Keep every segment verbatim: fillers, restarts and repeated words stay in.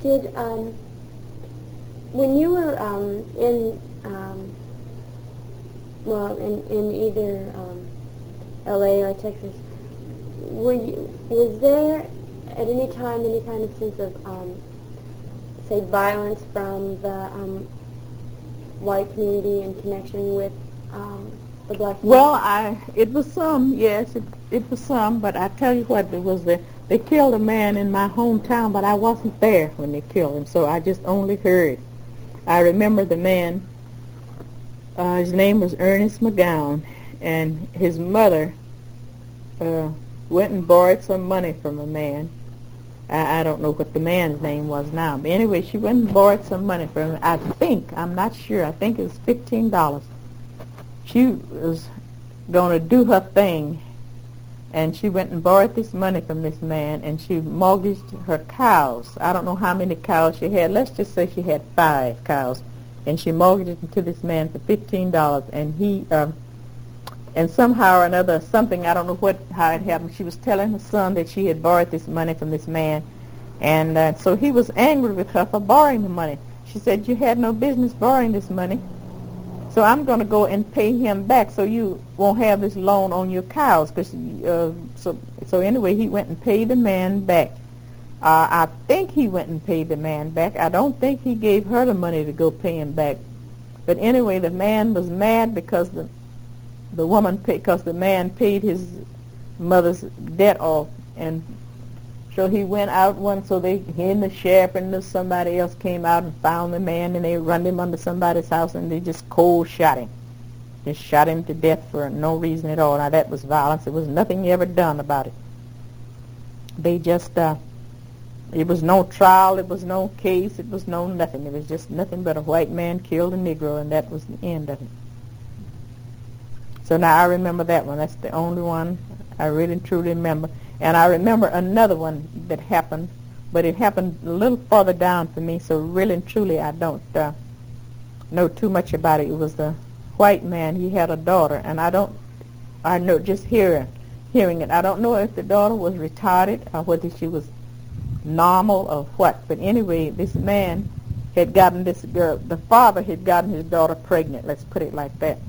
Did, um, when you were um, in, um, well, in, in either um, L A or Texas, were you, was there at any time any kind of sense of, um, say, violence from the um, white community in connection with um, the black community? Well, I it was some, yes, it, it was some, but I tell you what, it was the, they killed a man in my hometown, but I wasn't there when they killed him, so I just only heard. I remember the man, uh, his name was Ernest McGowan, and his mother uh, went and borrowed some money from a man. I, I don't know what the man's name was now, but anyway, she went and borrowed some money from him. I think, I'm not sure, I think it was fifteen dollars. She was going to do her thing, and she went and borrowed this money from this man, and she mortgaged her cows. I don't know how many cows she had. Let's just say she had five cows, and she mortgaged it to this man for fifteen dollars, and he, um, and somehow or another, something, I don't know what, how it happened, she was telling her son that she had borrowed this money from this man, and uh, so he was angry with her for borrowing the money. She said, you had no business borrowing this money, so I'm going to go and pay him back so you won't have this loan on your cows. Cause, uh, so, so anyway, he went and paid the man back. Uh, I think he went and paid the man back. I don't think he gave her the money to go pay him back. But anyway, the man was mad because the the woman paid, because the man paid his mother's debt off, and so he went out one. So they, he and the sheriff and the, somebody else came out and found the man, and they run him under somebody's house, and they just cold shot him, just shot him to death for no reason at all. Now that was violence. There was nothing ever done about it. They just, uh, it was no trial, it was no case, it was no nothing. It was just nothing but a white man killed a Negro, and that was the end of it. So now I remember that one. That's the only one I really truly remember. And I remember another one that happened, but it happened a little farther down for me, so really and truly I don't uh, know too much about it. It was the white man. He had a daughter, and I don't, I know just hearing, hearing it. I don't know if the daughter was retarded or whether she was normal or what. But anyway, this man had gotten this girl, the father had gotten his daughter pregnant, let's put it like that.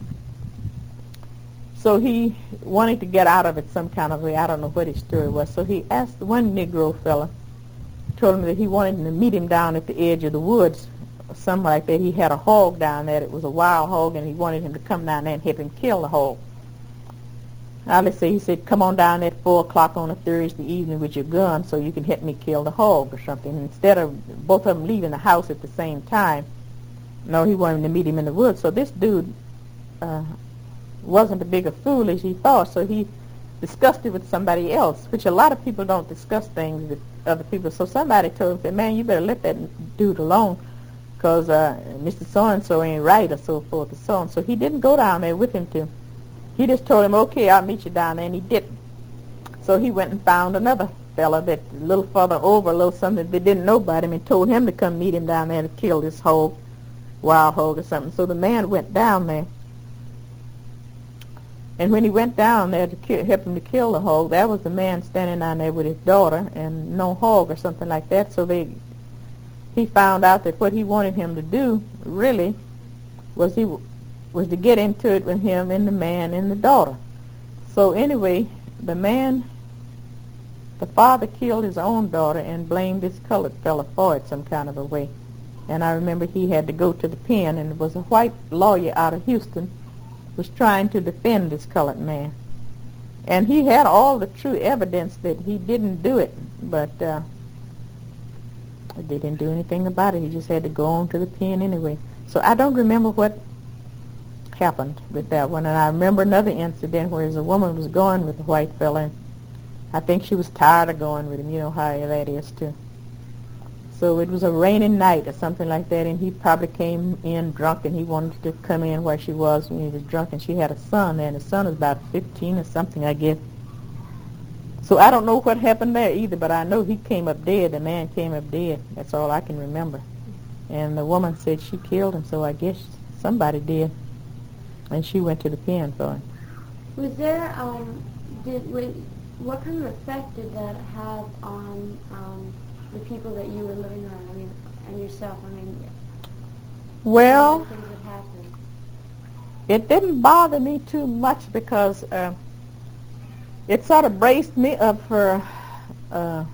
So he wanted to get out of it some kind of way. I don't know what his story was. So he asked one Negro fella, told him that he wanted him to meet him down at the edge of the woods, or something like that. He had a hog down there. It was a wild hog, and he wanted him to come down there and help him kill the hog. Now let's say he said, come on down at four o'clock on a Thursday evening with your gun so you can help me kill the hog or something. Instead of both of them leaving the house at the same time, no, he wanted him to meet him in the woods. So this dude uh, wasn't a big a fool as he thought, so he discussed it with somebody else, which a lot of people don't discuss things with other people. So somebody told him, man, you better let that dude alone, because uh, Mister So-and-so ain't right, or so forth and so on. So he didn't go down there with him to. He just told him, okay, I'll meet you down there, and he didn't. So he went and found another fella that a little further over, a little something that didn't know about him, and told him to come meet him down there to kill this hog, wild hog or something. So the man went down there. And when he went down there to ki- help him to kill the hog, there was the man standing down there with his daughter and no hog or something like that. So they, he found out that what he wanted him to do really was he w- was to get into it with him and the man and the daughter. So anyway, the man, the father killed his own daughter and blamed this colored fella for it some kind of a way. And I remember he had to go to the pen, and it was a white lawyer out of Houston was trying to defend this colored man. And he had all the true evidence that he didn't do it, but uh, they didn't do anything about it. He just had to go on to the pen anyway. So I don't remember what happened with that one. And I remember another incident where a woman was going with a white fella, and I think she was tired of going with him. You know how that is, too. So it was a rainy night or something like that, and he probably came in drunk, and he wanted to come in where she was when he was drunk, and she had a son there, and the son was about fifteen or something, I guess. So I don't know what happened there either, but I know he came up dead. The man came up dead. That's all I can remember. And the woman said she killed him, so I guess somebody did. And she went to the pen for him. Was there, um, did, was, what kind of effect did that have on, um, the people that you were living around? I mean, and yourself. I mean, Well, things that happened. it didn't bother me too much because uh, it sort of braced me up for, uh,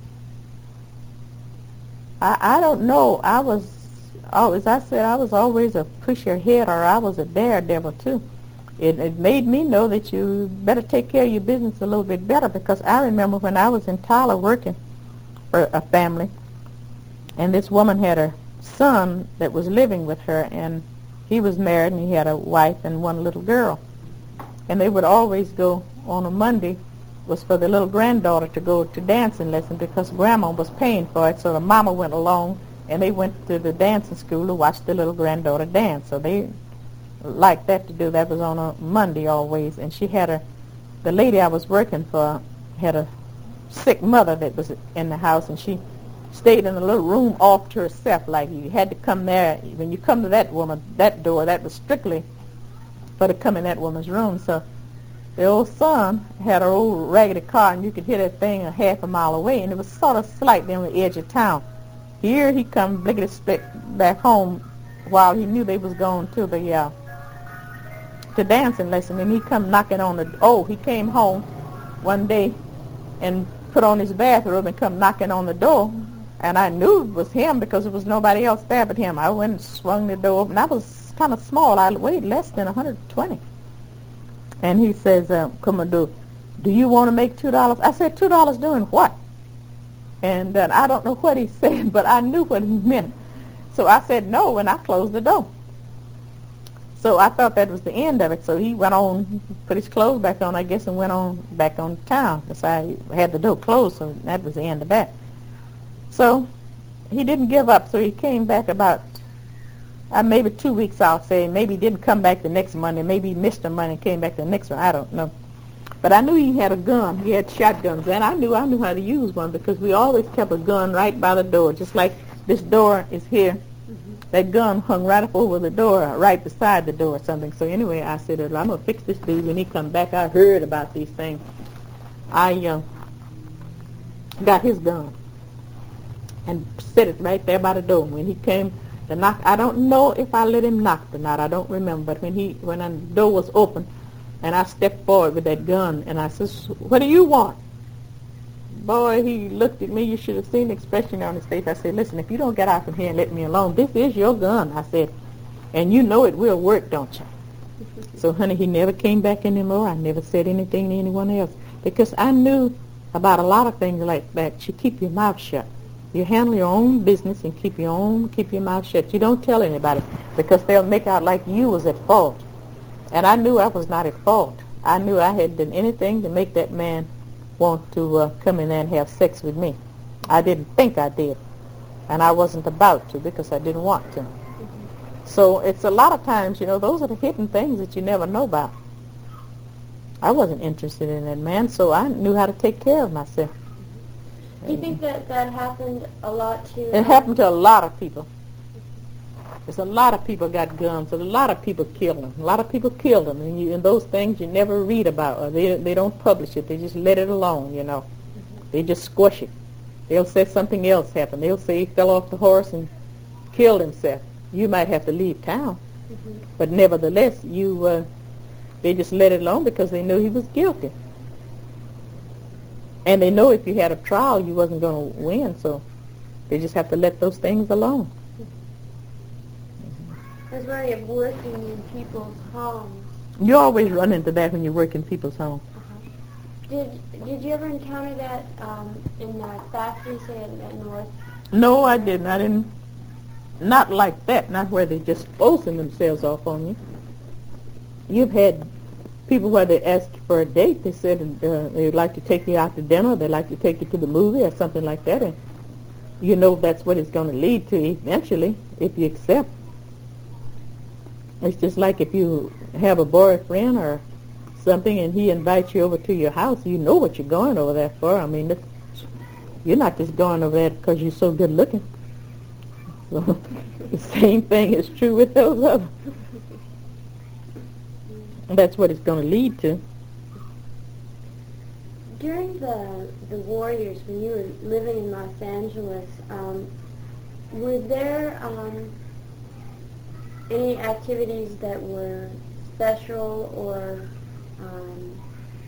I, I don't know, I was, oh, as I said, I was always a push your head, or I was a daredevil too. It, it made me know that you better take care of your business a little bit better, because I remember when I was in Tyler working for a family, and this woman had a son that was living with her, and he was married, and he had a wife and one little girl. And they would always go on a Monday, was for the little granddaughter to go to dancing lesson because Grandma was paying for it, so the mama went along, and they went to the dancing school to watch the little granddaughter dance. So they liked that to do. That was on a Monday always, and she had a, the lady I was working for had a sick mother that was in the house, and she stayed in a little room off to herself. Like, you had to come there. When you come to that woman, that door, that was strictly for to come in that woman's room. So the old son had an old raggedy car, and you could hear that thing a half a mile away, and it was sort of slightly on the edge of town. Here he come blickety split back home while he knew they was going to the uh, to dancing lesson, and he come knocking on the, oh, he came home one day and put on his bathrobe and come knocking on the door. And I knew it was him because there was nobody else there but him. I went and swung the door open. I was kind of small. I weighed less than one hundred twenty. And he says, uh, come on, do, do you want to make two dollars? I said, two dollars doing what? And uh, I don't know what he said, but I knew what he meant. So I said no, and I closed the door. So I thought that was the end of it. So he went on, put his clothes back on, I guess, and went on back on town because I had the door closed, so that was the end of that. So he didn't give up, so he came back about uh, maybe two weeks, I'll say. Maybe he didn't come back the next Monday. Maybe he missed a Monday and came back the next one. I don't know. But I knew he had a gun. He had shotguns, and I knew I knew how to use one because we always kept a gun right by the door, just like this door is here. Mm-hmm. That gun hung right up over the door, right beside the door or something. So anyway, I said, I'm going to fix this dude when he comes back. I heard about these things. I uh, got his gun and set it right there by the door. When he came to knock, I don't know if I let him knock or not. I don't remember. But when he, when the door was open, and I stepped forward with that gun, and I says, what do you want? Boy, he looked at me. You should have seen the expression on his face. I said, listen, if you don't get out from here and let me alone, this is your gun. I said, and you know it will work, don't you? So, honey, he never came back anymore. I never said anything to anyone else because I knew about a lot of things like that. You keep your mouth shut. You handle your own business and keep your own, keep your mouth shut. You don't tell anybody because they'll make out like you was at fault. And I knew I was not at fault. I knew I had done anything to make that man want to uh, come in there and have sex with me. I didn't think I did. And I wasn't about to because I didn't want to. Mm-hmm. So it's a lot of times, you know, those are the hidden things that you never know about. I wasn't interested in that man, so I knew how to take care of myself. Do you think that that happened a lot to... It happened to a lot of people. There's a lot of people got guns, and a lot of people killed them. A lot of people killed them, and, you, and those things you never read about, or they they don't publish it. They just let it alone, you know. Mm-hmm. They just squash it. They'll say something else happened. They'll say he fell off the horse and killed himself. You might have to leave town, mm-hmm. but nevertheless, you uh, they just let it alone because they knew he was guilty. And they know if you had a trial, you wasn't going to win, so they just have to let those things alone. I was worried of working in people's homes. You always run into that when you work in people's homes. Uh-huh. Did Did you ever encounter that um, in a factory, say at, at North? No, I didn't. I didn't. Not like that. Not where they just forcing themselves off on you. You've had people where they asked for a date. They said uh, they'd like to take you out to dinner. They'd like to take you to the movie or something like that. And you know that's what it's going to lead to eventually if you accept. It's just like if you have a boyfriend or something and he invites you over to your house, you know what you're going over there for. I mean, it's, you're not just going over there because you're so good looking. So the same thing is true with those others. And that's what it's going to lead to. Do during the the war years, when you were living in Los Angeles, um, were there um, any activities that were special or, um,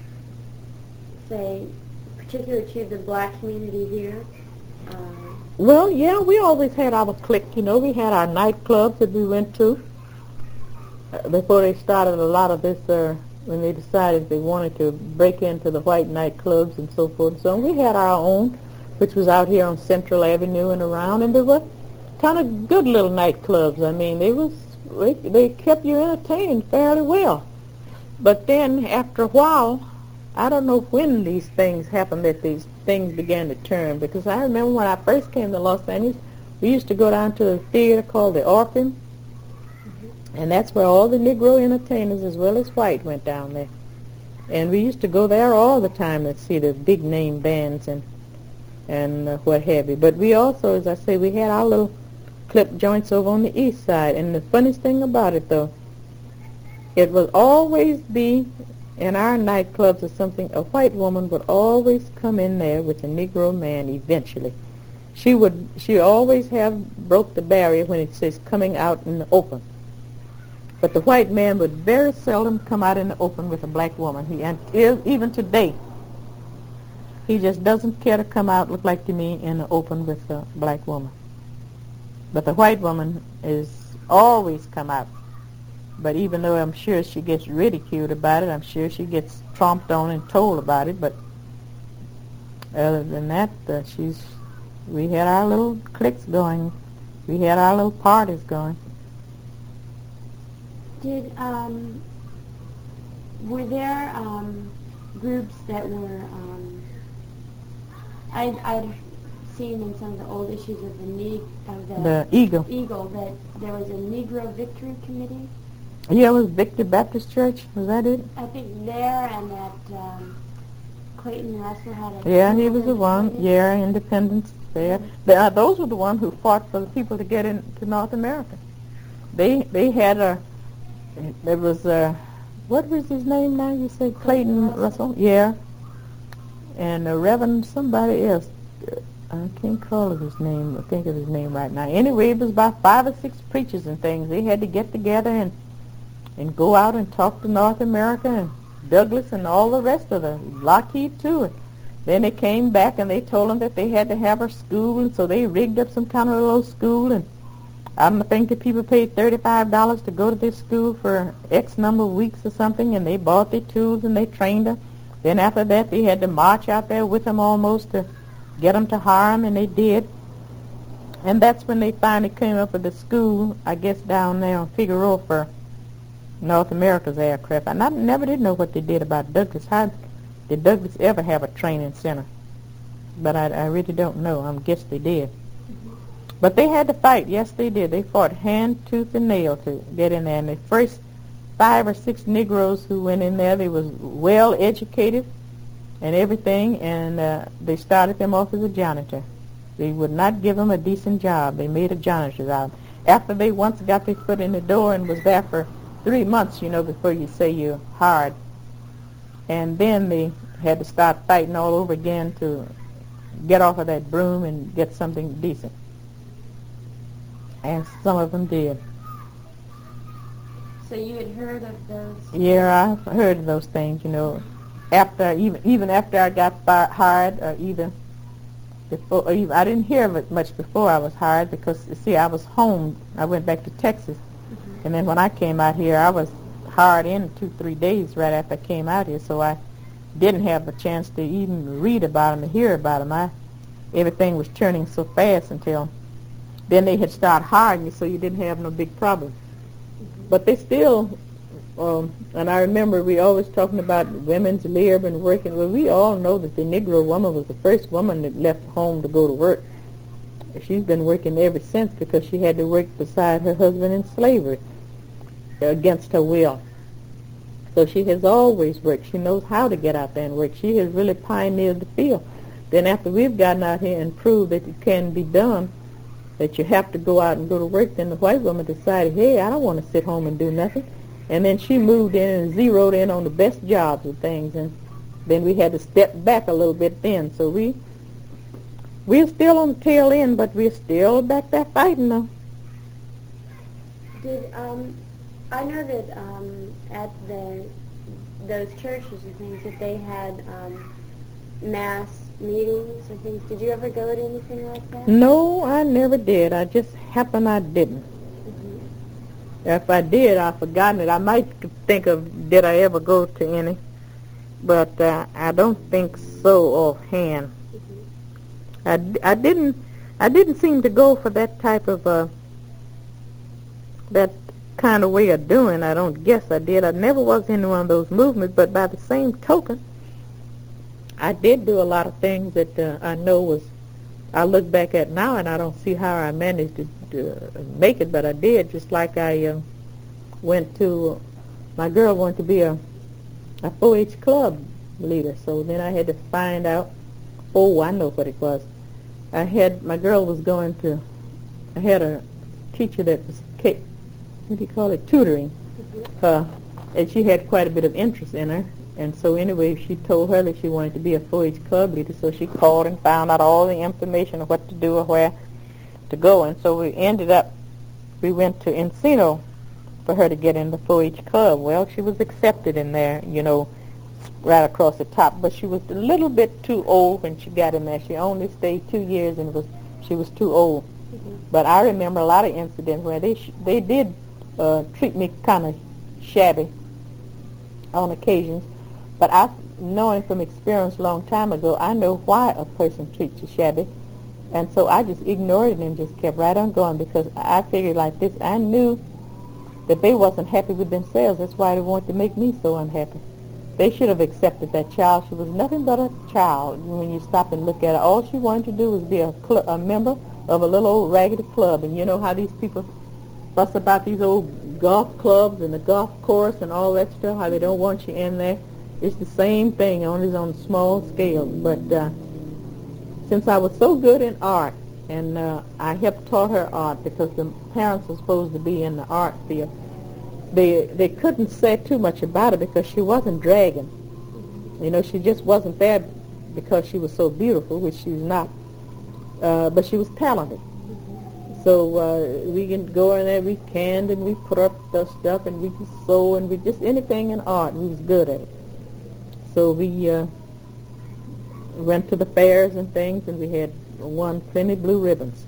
say, particular to the black community here? Uh, Well, yeah, we always had our clique, you know. We had our nightclubs that we went to uh, before they started a lot of this, uh, when they decided they wanted to break into the white nightclubs and so forth and so on. We had our own, which was out here on Central Avenue and around, and they were kind of good little nightclubs. I mean, they was they, they kept you entertained fairly well. But then after a while, I don't know when these things happened that these things began to turn, because I remember when I first came to Los Angeles, we used to go down to a theater called the Orpheum, mm-hmm. and that's where all the Negro entertainers as well as white went down there. And we used to go there all the time to see the big name bands and and uh, what have you. But we also, as I say, we had our little clip joints over on the east side. And the funniest thing about it, though, it would always be in our nightclubs or something, a white woman would always come in there with a Negro man eventually. She would, she always have broke the barrier when it says coming out in the open. But the white man would very seldom come out in the open with a black woman. He, and even today, he just doesn't care to come out, look like to me, in the open with a black woman. But the white woman is always come out. But even though I'm sure she gets ridiculed about it, I'm sure she gets tromped on and told about it. But other than that, uh, she's. We had our little cliques going. We had our little parties going. Did um, were there um, groups that were? Um, I'd, I'd seen in some of the old issues of the ne- of the, the Eagle. Eagle that there was a Negro Victory Committee. Yeah, it was Victor Baptist Church. Was that it? I think there and that um, Clayton Russell had a... Yeah, he was the one. Yeah, Independence there. They, uh, those were the ones who fought for the people to get into North America. They they had a... There was a... What was his name now? You say Clayton Russell? Russell? Yeah. And a Reverend somebody else. I can't call of his name. I think of his name right now. Anyway, it was about five or six preachers and things. They had to get together and and go out and talk to North America and Douglas and all the rest of the Lockheed too. And then they came back and they told them that they had to have a school, and so they rigged up some kind of a little school. And I don't think the people paid thirty-five dollars to go to this school for X number of weeks or something, and they bought their tools and they trained them. Then after that, they had to march out there with them almost to get them to hire them, and they did. And that's when they finally came up with the school, I guess, down there on Figueroa for North America's aircraft. And I never did know what they did about Douglas. How did Douglas ever have a training center? But I, I really don't know. I guess they did. Mm-hmm. But they had to fight. Yes, they did. They fought hand, tooth, and nail to get in there. And the first five or six Negroes who went in there, they was well educated and everything, and uh, they started them off as a janitor. They would not give them a decent job. They made a janitor out. After they once got their foot in the door and was there for three months, you know, before you say you're hired. And then they had to start fighting all over again to get off of that broom and get something decent. And some of them did. So you had heard of those? Yeah, I've heard of those things, you know. After even even after I got fi- hired, or even before, or even, I didn't hear of it much before I was hired, because you see, I was home. I went back to Texas, mm-hmm. and then when I came out here, I was hired in two, three days right after I came out here. So I didn't have a chance to even read about them and hear about them. I everything was turning so fast until then they had started hiring you, so you didn't have no big problem. Mm-hmm. But they still. Um, and I remember we always talking about women's lib and working. Well, we all know that the Negro woman was the first woman that left home to go to work. She's been working ever since, because she had to work beside her husband in slavery against her will. So she has always worked. She knows how to get out there and work. She has really pioneered the field. Then after we've gotten out here and proved that it can be done, that you have to go out and go to work, then the white woman decided, hey, I don't want to sit home and do nothing. And then she moved in and zeroed in on the best jobs and things. And then we had to step back a little bit then. So we, we're still on the tail end, but we're still back there fighting though. Did, um, I know that um, at the those churches and things that they had um, mass meetings and things. Did you ever go to anything like that? No, I never did. I just happened I didn't. Mm-hmm. If I did, I've forgotten it. I might think of, did I ever go to any? But uh, I don't think so offhand. Mm-hmm. I, I didn't I didn't seem to go for that type of uh, that kind of way of doing. I don't guess I did. I never was in one of those movements, but by the same token, I did do a lot of things that uh, I know was, I look back at now and I don't see how I managed to, to make it, but I did. Just like I uh, went to, my girl wanted to be a, a four H club leader, so then I had to find out, oh, I know what it was. I had, my girl was going to, I had a teacher that was, what do you call it, tutoring, uh, and she had quite a bit of interest in her. And so anyway, she told her that she wanted to be a four H club leader, so she called and found out all the information of what to do or where to go. And so we ended up, we went to Encino for her to get in the four H club. Well, she was accepted in there, you know, right across the top, but she was a little bit too old when she got in there. She only stayed two years and was she was too old. Mm-hmm. But I remember a lot of incidents where they sh- they did uh, treat me kind of shabby on occasions. But I, knowing from experience a long time ago, I know why a person treats you shabby. And so I just ignored it and just kept right on going, because I figured like this. I knew that they wasn't happy with themselves. That's why they wanted to make me so unhappy. They should have accepted that child. She was nothing but a child. When you stop and look at her, all she wanted to do was be a, cl- a member of a little old raggedy club. And you know how these people fuss about these old golf clubs and the golf course and all that stuff, how they don't want you in there. It's the same thing, only on a small scale. But uh, since I was so good in art, and uh, I helped taught her art because the parents were supposed to be in the art field, they they couldn't say too much about her because she wasn't dragging. You know, she just wasn't there because she was so beautiful, which she was not. Uh, but she was talented. So uh, we can go in there, we canned, and we put up the stuff, and we could sew, and we just anything in art. We was good at it. So we uh, went to the fairs and things, and we had won plenty blue ribbons.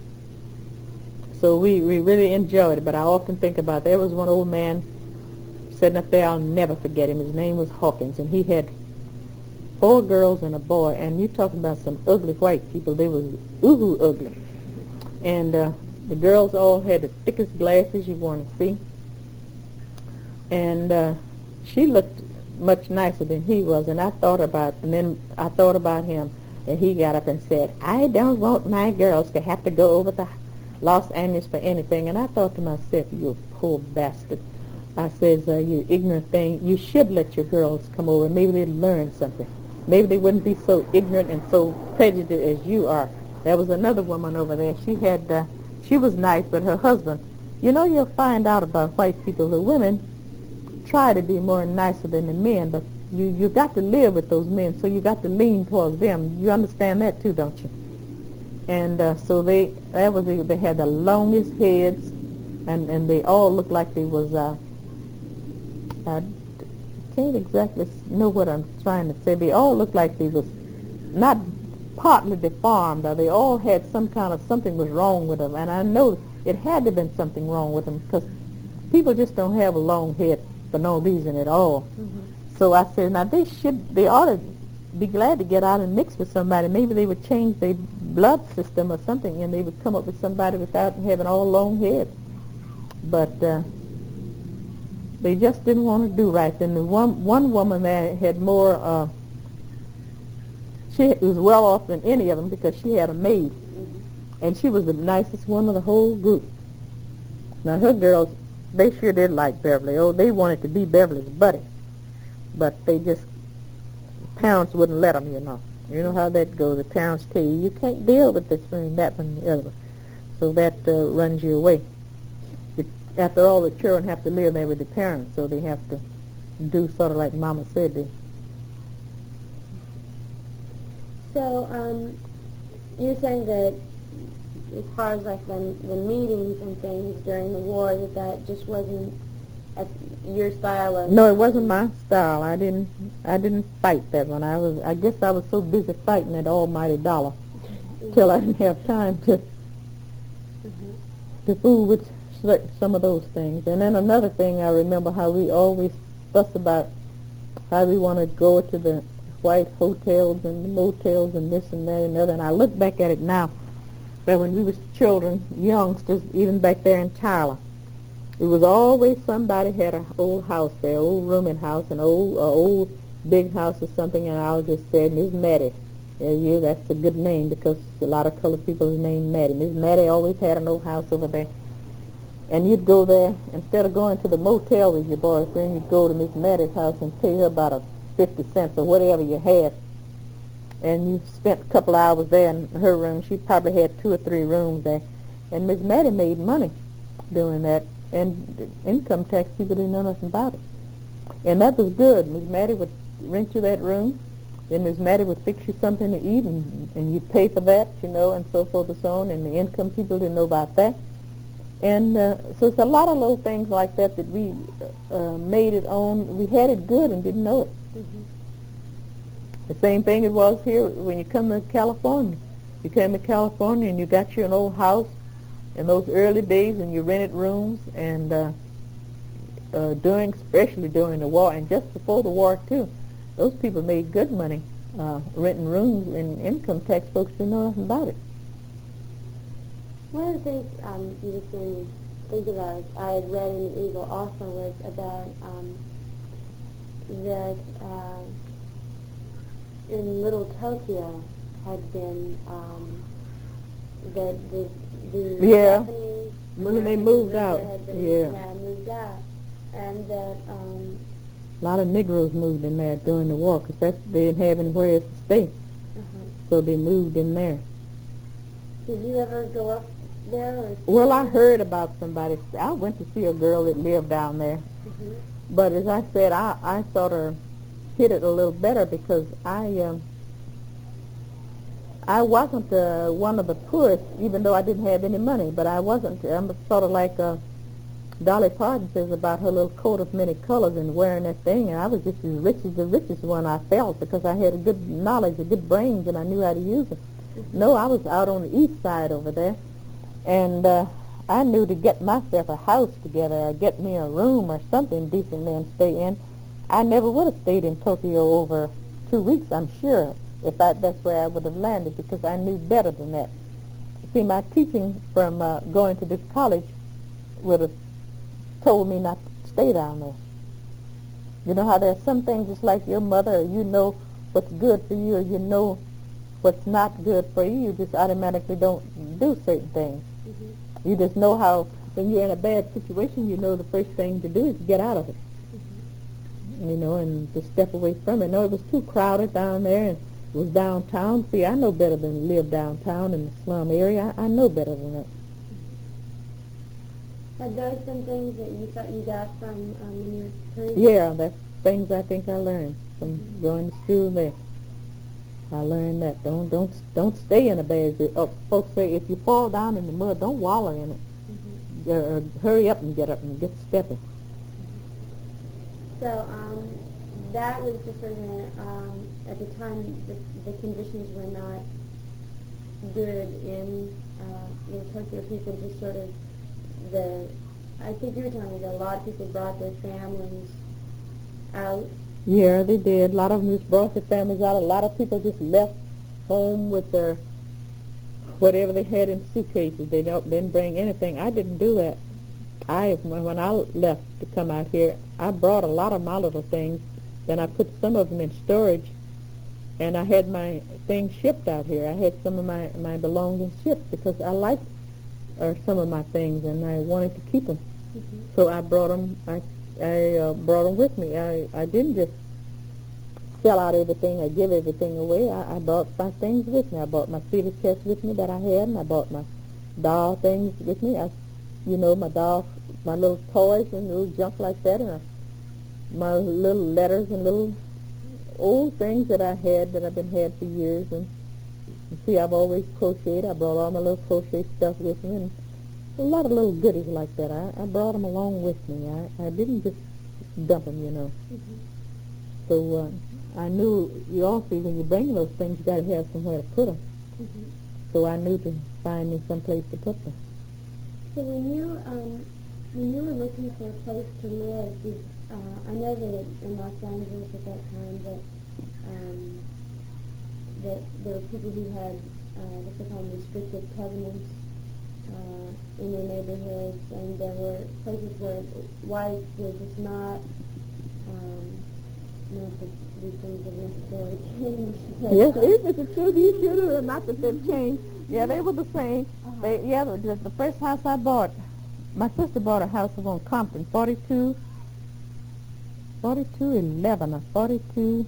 So we, we really enjoyed it, but I often think about, there was one old man sitting up there, I'll never forget him. His name was Hawkins, and he had four girls and a boy, and you're talking about some ugly white people. They was ooh ugly. And uh, the girls all had the thickest glasses you want to see. And uh, she looked much nicer than he was, and I thought about, and then I thought about him, and he got up and said, I don't want my girls to have to go over to Los Angeles for anything. And I thought to myself, you poor bastard. I says, uh, you ignorant thing, you should let your girls come over. Maybe they'd learn something. Maybe they wouldn't be so ignorant and so prejudiced as you are. There was another woman over there. She had, uh, she was nice, but her husband, you know, you'll find out about white people, the women try to be more nicer than the men, but you you got to live with those men, so you got to lean towards them. You understand that too, don't you? And uh, so they that was they had the longest heads, and and they all looked like they was uh, I can't exactly know what I'm trying to say. They all looked like they was not partly deformed, or they all had some kind of something was wrong with them, and I know it had to have been something wrong with them, because people just don't have a long head for no reason at all. Mm-hmm. So I said, now they should, they ought to be glad to get out and mix with somebody. Maybe they would change their blood system or something, and they would come up with somebody without having all long heads. But uh, they just didn't want to do right. And the one one woman there had more. Uh, she was well off than any of them because she had a maid, mm-hmm. and she was the nicest one of the whole group. Now her girls, they sure did like Beverly. Oh, they wanted to be Beverly's buddy. But they just, parents wouldn't let them, you know. You know how that goes. The parents tell you, you can't deal with this one, that one, the other one. So that uh, runs you away. It, after all, the children have to live there with the parents, so they have to do sort of like Mama said. They So, um, you're saying that as far as like the, the meetings and things during the war, that that just wasn't at your style of... No, it wasn't my style. I didn't I didn't fight that one. I was I guess I was so busy fighting that almighty dollar mm-hmm. till I didn't have time to mm-hmm. to fool with some of those things. And then another thing, I remember how we always fuss about how we want to go to the white hotels and the motels and this and that and the other. And I look back at it now, but when we was children, youngsters, even back there in Tyler, it was always somebody had an old house there, old rooming house, an old uh, old big house or something, and I was just saying, Miss Mattie. Yeah, yeah, that's a good name because a lot of colored people is named Mattie. Miss Mattie always had an old house over there. And you'd go there, instead of going to the motel with your boyfriend, you'd go to Miss Mattie's house and pay her about a fifty cents or whatever you had. And you spent a couple of hours there in her room. She probably had two or three rooms there. And Miss Mattie made money doing that. And income tax people didn't know nothing about it. And that was good. Miss Mattie would rent you that room. Then Miss Mattie would fix you something to eat, and, and you'd pay for that, you know, and so forth and so on. And the income people didn't know about that. And uh, so it's a lot of little things like that that we uh, made it on. We had it good and didn't know it. Mm-hmm. The same thing it was here when you come to California. You came to California and you got you an old house in those early days, and you rented rooms, and uh, uh, during, especially during the war, and just before the war too, those people made good money uh, renting rooms, and income tax folks didn't know nothing about it. One of the things um, you just made me think about, I had read in the Eagle also, was about um, that uh, in Little Tokyo had been um, that the, the yeah. Japanese when they moved out, had been, yeah. yeah, moved out, and that um, a lot of Negroes moved in there during the war because they didn't have anywhere else to stay, uh-huh. so they moved in there. Did you ever go up there? Or well, I heard about somebody. I went to see a girl that lived down there, mm-hmm. but as I said, I, I sort of hit it a little better because I um, I wasn't uh, one of the poorest, even though I didn't have any money. But I wasn't. I'm sort of like uh, Dolly Parton says about her little coat of many colors and wearing that thing. And I was just as rich as the richest one I felt because I had a good knowledge, a good brains, and I knew how to use it. Mm-hmm. No, I was out on the east side over there. And uh, I knew to get myself a house together or get me a room or something decent and stay in, I never would have stayed in Tokyo over two weeks, I'm sure, if I, that's where I would have landed, because I knew better than that. See, my teaching from uh, going to this college would have told me not to stay down there. You know how there are some things just like your mother, or you know what's good for you, or you know what's not good for you, you just automatically don't do certain things. Mm-hmm. You just know how, when you're in a bad situation, you know the first thing to do is get out of it. Mm-hmm. You know, and to step away from it. No, it was too crowded down there, and it was downtown. See, I know better than to live downtown in the slum area. I, I know better than that. Are those some things that you thought you got from um, when you were three? Yeah, that's things I think I learned from mm-hmm. going to school there. I learned that don't don't don't stay in a bad. Uh, folks say if you fall down in the mud, don't wallow in it. Mm-hmm. Uh, hurry up and get up and get stepping. So um, that was just sort of um, at the time the, the conditions were not good in uh, in Tokyo. People just sort of the. I think you were telling me that a lot of people brought their families out. Yeah, they did. A lot of them just brought their families out. A lot of people just left home with their whatever they had in suitcases. They don't didn't bring anything. I didn't do that. I when I left to come out here, I brought a lot of my little things. Then I put some of them in storage, and I had my things shipped out here. I had some of my my belongings shipped because I liked uh, some of my things and I wanted to keep them. Mm-hmm. So I brought them. I. I uh, brought them with me. I, I didn't just sell out everything or give everything away. I, I brought my things with me. I brought my theater chest with me that I had, and I brought my doll things with me. I, you know, my doll, my little toys and little junk like that, and I, my little letters and little old things that I had that I've been had for years, and You see, I've always crocheted. I brought all my little crochet stuff with me, and a lot of little goodies like that. I, I brought them along with me. I, I didn't just dump them, you know. Mm-hmm. So uh, I knew you also, when you bring those things, you got to have somewhere to put them. Mm-hmm. So I knew to find me some place to put them. So when you um, when you were looking for a place to live, did, uh, I know that in Los Angeles at that time that um, that there were people who had uh, what they call restricted covenants uh, in their neighborhoods, and there were places where whites were just not. Um, not that these things have necessarily changed. Yes, if it's true, you should have, not that they've changed. Yeah, they were the same. Uh-huh. They, yeah, the, the first house I bought, my sister bought a house on Compton, forty-two, forty-two eleven, or forty-two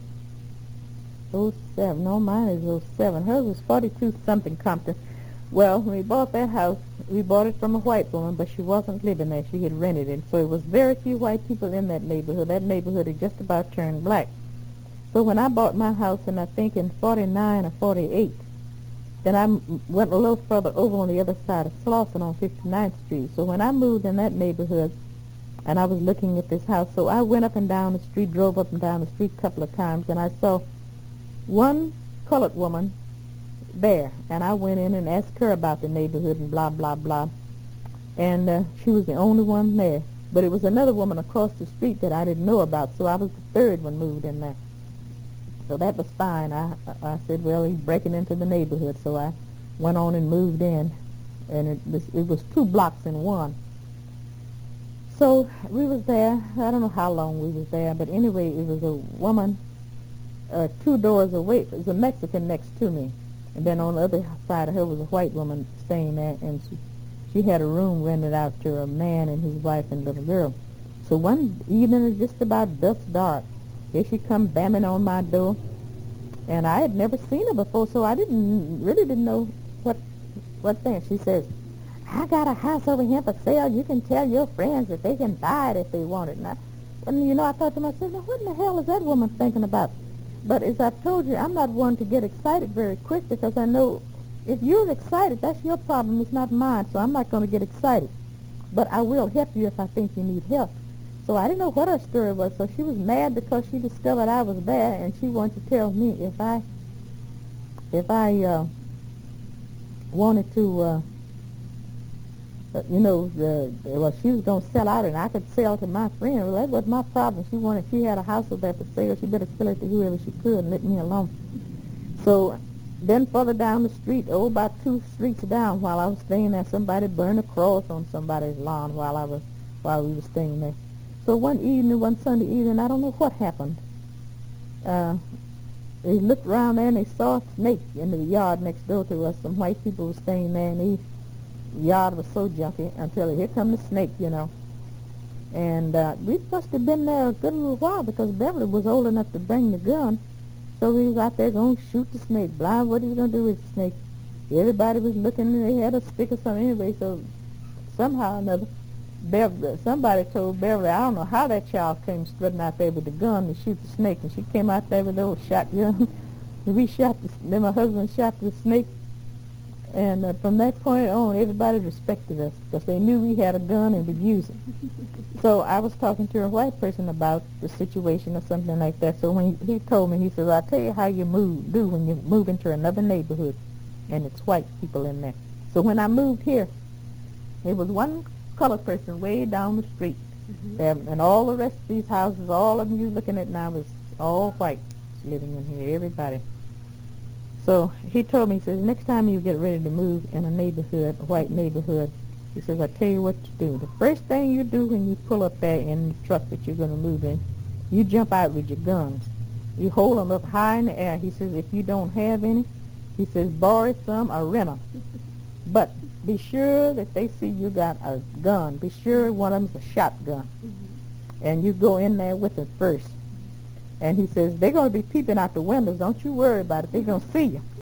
oh seven. No, mine is oh seven. Hers was forty-two something Compton. Well, when we bought that house, we bought it from a white woman, but she wasn't living there. She had rented it. So it was very few white people in that neighborhood. That neighborhood had just about turned black. So when I bought my house, and I think in forty-nine or forty-eight, then I m- went a little further over on the other side of Slauson on fifty-ninth Street. So when I moved in that neighborhood, and I was looking at this house, so I went up and down the street, drove up and down the street a couple of times, and I saw one colored woman there, and I went in and asked her about the neighborhood and blah, blah, blah, and uh, she was the only one there. But it was another woman across the street that I didn't know about, so I was the third one moved in there. So that was fine. I, I said, well, he's breaking into the neighborhood, so I went on and moved in, and it was, it was two blocks in one. So we was there. I don't know how long we was there, but anyway, it was a woman uh, two doors away. It was a Mexican next to me. And then on the other side of her was a white woman staying there, and she, she had a room rented out to a man and his wife and little girl. So one evening, it was just about dusk dark. Here she come banging on my door, and I had never seen her before, so I didn't really didn't know what what thing. She says, I got a house over here for sale. You can tell your friends that they can buy it if they want it. And, I, and you know, I thought to myself, now what in the hell is that woman thinking about? But as I've told you, I'm not one to get excited very quick, because I know if you're excited, that's your problem. It's not mine, so I'm not going to get excited. But I will help you if I think you need help. So I didn't know what her story was, so she was mad because she discovered I was there, and she wanted to tell me if I if I uh, wanted to, uh, uh, you know, the, well, she was going to sell out, and I could sell to my friend. Well, that wasn't my problem. She wanted, she had a house over there for sale. She better sell it to whoever she could and let me alone. So then further down the street, oh, about two streets down, while I was staying there, somebody burned a cross on somebody's lawn while I was while we were staying there. So one evening, one Sunday evening, I don't know what happened. Uh, they looked around there and they saw a snake in the yard next door to us. Some white people were staying there, and the yard was so junky until here come the snake, you know. And uh, we must have been there a good little while, because Beverly was old enough to bring the gun. So we was out there going to shoot the snake. Blind, what are you going to do with the snake? Everybody was looking, and they had a stick or something anyway. So somehow or another, Beverly, somebody told Beverly, I don't know how that child came strutting out there with the gun to shoot the snake, and she came out there with the old shotgun. We shot the, then my husband shot the snake, and uh, from that point on, everybody respected us, because they knew we had a gun and would use it. So I was talking to a white person about the situation or something like that. So when he, he told me, he says, I'll tell you how you move, do when you move into another neighborhood, and it's white people in there. So when I moved here, there was one colored person way down the street, mm-hmm. and, and all the rest of these houses, all of them you're looking at now, is all white living in here, everybody. So he told me, he says, next time you get ready to move in a neighborhood, a white neighborhood, he says, I tell you what to do. The first thing you do when you pull up there in the truck that you're going to move in, you jump out with your guns. You hold them up high in the air. He says, if you don't have any, he says, borrow some or rent them. But be sure that they see you got a gun. Be sure one of them's a shotgun. Mm-hmm. And you go in there with it first. And he says, they're going to be peeping out the windows. Don't you worry about it. They're going to see you.